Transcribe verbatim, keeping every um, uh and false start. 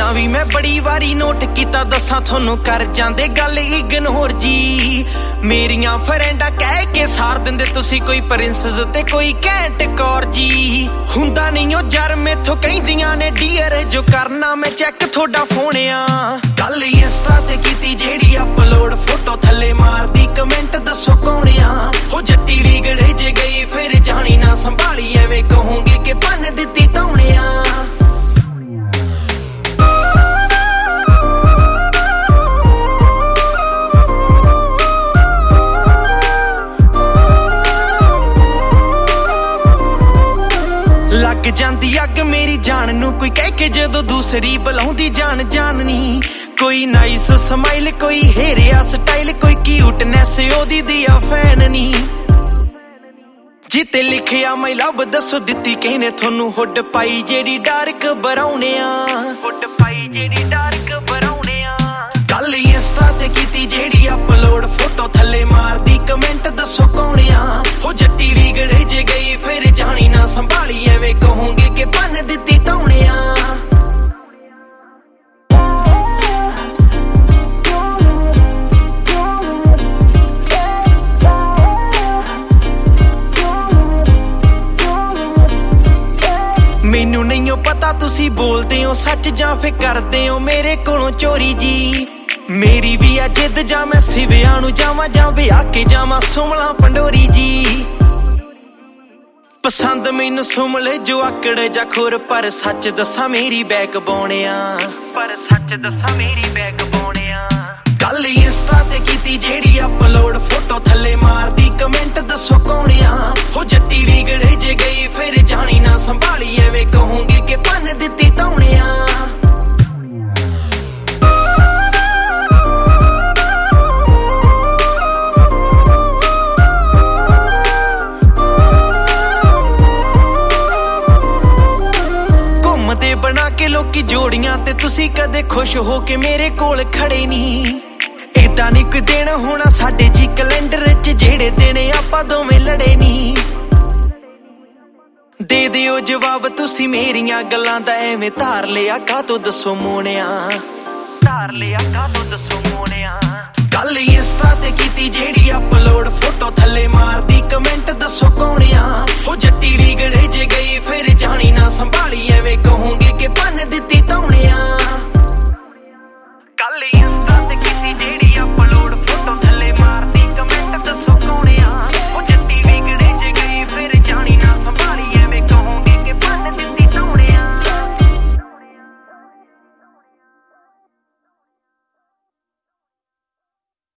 ਪਹਿਲਾਂ ਵੀ ਮੈਂ ਬੜੀ ਵਾਰੀ ਨੋਟ ਕੀਤਾ, ਦੱਸਾਂ ਤੁਹਾਨੂੰ ਕਰ ਜਾਂਦੇ ਗੱਲ ਇਗਨੋਰ ਜੀ। ਮੇਰੀਆਂ ਫਰੈਂਡਾਂ ਕਹਿ ਕੇ ਸਾਰ ਦਿੰਦੇ ਤੁਸੀਂ ਕੋਈ ਪ੍ਰਿੰਸਸ ਤੇ ਕੋਈ ਕੈਂਟ ਕੌਰ ਜੀ। ਹੁੰਦਾ ਨਹੀਂ ਉਹ ਜਰ ਮੈਥੋਂ ਕਹਿੰਦੀਆਂ ਨੇ ਡੀਅਰ, ਜੋ ਕਰਨਾ ਮੈਂ ਚੈੱਕ ਤੁਹਾਡਾ ਫੋਨ ਆ। ਗੱਲ ਇੰਸਟਾ ਤੇ ਕੀਤੀ ਜਿਹੜੀ ਅਪਲੋਡ, ਫੋਟੋ ਥੱਲੇ ਮਾਰਦੀ ਕਮੈਂਟ ਦੱਸੋ ਕੌਣ ਆ। ਉਹ ਜੱਟੀ ਵਿਗੜੇ ਜੇ ਗਈ ਫਿਰ ਜਾਣੀ ਨਾ ਸੰਭਾਲੀ, ਐਵੇਂ ਕਹੋਗੇ ਕਿ ਭੰਨ ਦਿੱਤੀ ਤੌਣਿਆ। ਲੱਗ ਜਾਂਦੀ ਅੱਗ ਮੇਰੀ ਜਾਨ ਨੂੰ ਕੋਈ ਕਹਿ ਕੇ, ਜਦੋਂ ਦੂਸਰੀ ਬੁਲਾਉਂਦੀ ਜਾਨ ਜਾਨਨੀ। ਕੋਈ ਨਾਈਸ ਸਮਾਈਲ, ਕੋਈ ਹੇਰਿਆ ਸਟਾਈਲ, ਕੋਈ ਕਿਊਟਨੈਸ ਉਹਦੀ ਦੀ ਆ ਫੈਨ ਨੀ। ਜਿੱਤੇ ਲਿਖਿਆ ਮਾਈ ਲਵ ਦੱਸੋ ਦਿੱਤੀ ਕਿਹਨੇ ਤੁਹਾਨੂੰ, ਹੁੱਡ ਪਾਈ ਜਿਹੜੀ ਡਾਰਕ ਬਰਾਉਣਿਆ। ਹੁੱਡ ਪਾਈ ਜਿਹੜੀ ਡਾਰਕ ਬਰਾਉਣਿਆ। ਗੱਲ ਇੰਸਟਾ ਤੇ ਕੀਤੀ ਜਿਹੜੀ ਅਪਲੋਡ, ਫੋਟੋ ਥੱਲੇ ਮਾਰਦੀ ਕਮੈਂਟ ਦੱਸੋ ਕੌਣ ਆ। ਉਹ ਜੱਟੀ ਵਿਗੜੇ ਜੇ ਗਈ ਫਿਰ ਜਾਣੀ ਨਾ ਸੰਭਾਲੀ, ਐਵੇਂ ਕਹੋਗੇ ਕਿ ਭੰਨ ਦਿੱਤੀ ਤੌਣਿਆ। ਮੈਨੂੰ ਨਹੀਂ ਪਤਾ ਤੁਸੀਂ ਬੋਲਦੇ ਹੋ ਸੱਚ ਜਾਂ ਫਿਰ ਕਰਦੇ ਹੋ ਮੇਰੇ ਕੋਲੋਂ ਚੋਰੀ ਜੀ। ਮੇਰੀ ਵੀ ਆ ਜਿੱਦ, ਜਾਂ ਮੈਂ ਸਿਵਿਆਂ ਨੂੰ ਜਾਵਾਂ ਜਾਂ ਵਿਆਹ ਕੇ ਜਾਵਾਂ ਸੁਮਲਾ ਪੰਡੋਰੀ ਜੀ। ਪਸੰਦ ਮੈਨੂੰ ਸੁਮਲੇ ਜੋ ਆਕੜ ਜਾਂ ਖੁਰ, ਪਰ ਸੱਚ ਦੱਸਾਂ ਮੇਰੀ ਬੈਕ ਬੋਣਿਆ। ਪਰ ਸੱਚ ਦੱਸਾਂ ਮੇਰੀ ਬੈਕ ਬੋਣਿਆ। ਗੱਲ ਇੰਸਟਾ ਤੇ ਕੀਤੀ ਜਿਹੜੀ ਅਪਲੋਡ, ਫੋਟੋ ਥੱਲੇ ਮਾਰਦੀ ਕਮੈਂਟ ਦੱਸੋ ਕੌਣ ਆ। ਉਹ ਜੱਟੀ ਵਿਗੜੇ ਜੇ ਗਈ ਫਿਰ ਜਾਣੀ ਨਾ ਸੰਭਾਲੀ, ਐਵੇਂ ਕਹੋਗੇ ਕਿ ਭੰਨ ਦਿੱਤੀ ਤੌਣਿਆ। ਘੁੰਮਦੇ ਬਣਾ ਕੇ ਲੋਕੀ ਜੋੜੀਆਂ ਤੇ ਤੁਸੀਂ ਕਦੇ ਖੁਸ਼ ਹੋ ਕੇ ਮੇਰੇ ਕੋਲ ਖੜੇ ਨਹੀਂ। ਏਦਾਂ ਨੀ ਕੋਈ ਦਿਨ ਹੋਣਾ ਸਾਡੇ ਜੀ ਕੈਲੰਡਰ ਚ, ਜਿਹੜੇ ਦਿਨ ਆਪਾਂ ਦੋਵੇਂ ਲੜੇ ਨੀ। ਦੇ ਦਿਓ ਜਵਾਬ ਤੁਸੀਂ ਮੇਰੀਆਂ ਗੱਲਾਂ ਦਾ, ਐਵੇਂ ਧਾਰ ਲਿਆ ਕਾਹਤੋਂ ਦੱਸੋ ਮੋਣਿਆ। ਧਾਰ ਲਿਆ ਕਾਹਤੋਂ ਦੱਸੋ ਮੋਣਿਆ। ਗੱਲ ਇੰਸਟਾ ਤੇ ਕੀਤੀ ਜਿਹੜੀ ਅਪਲੋਡ, ਫੋਟੋ ਥੱਲੇ ਮਾਰਦੀ ਕਮੈਂਟ ਦੱਸੋ ਕੌਣ ਆ। ਉਹ ਜੱਟੀ ਵਿਗੜੇ ਜੇ ਗਈ ਫਿਰ ਜਾਣੀ ਨਾ ਸੰਭਾਲੀ, ਐਵੇਂ ਕਹੋਗੇ ਕਿ ਭੰਨ ਦਿੱਤੀ ਤੌਣਿਆ।